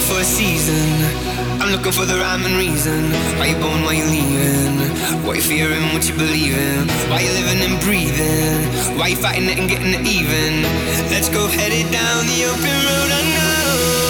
for a season. I'm looking for the rhyme and reason. Why you born, why you leaving? What you fearing, what you believing? Why you living and breathing? Why you fighting it and getting it even? Let's go headed down the open road I know.